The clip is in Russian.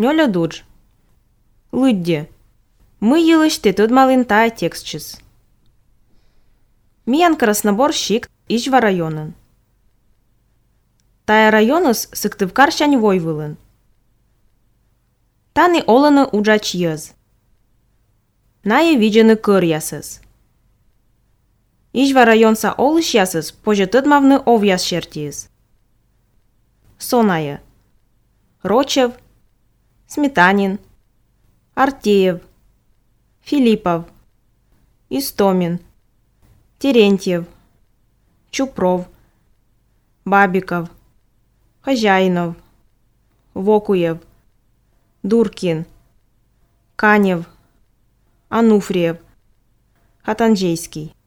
Нёля дудж. Лыдде. Мы йылыште тыдмалын тая текстчыз. Миян Красноборщик Ижва районын. Тая районыс сыктывкар шань войвылын. Таны олыны уджач йыз. Найы виджены кыр ясыз. Ижва районса олыш ясыз пожы тыдмавны ов яс шертиыз. Сонайы. Рочев, Сметанин, Артеев, Филиппов, Истомин, Терентьев, Чупров, Бабиков, Хозяинов, Вокуев, Дуркин, Канев, Ануфриев, Хатанжейский.